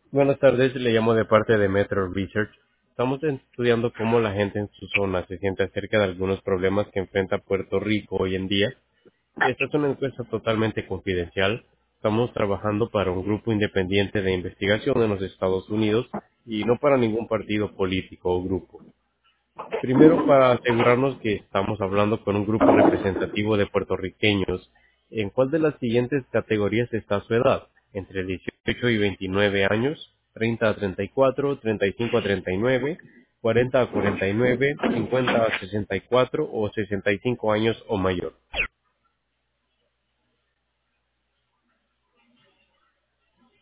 Buenas tardes, le llamo de parte de Metro Research. Estamos estudiando cómo la gente en su zona se siente acerca de algunos problemas que enfrenta Puerto Rico hoy en día. Esta es una encuesta totalmente confidencial. Estamos trabajando para un grupo independiente de investigación en los Estados Unidos y no para ningún partido político o grupo. Primero, para asegurarnos que estamos hablando con un grupo representativo de puertorriqueños, ¿en cuál de las siguientes categorías está su edad? Entre 18 y 29 años, 30 a 34, 35 a 39, 40 a 49, 50 a 64 o 65 años o mayor.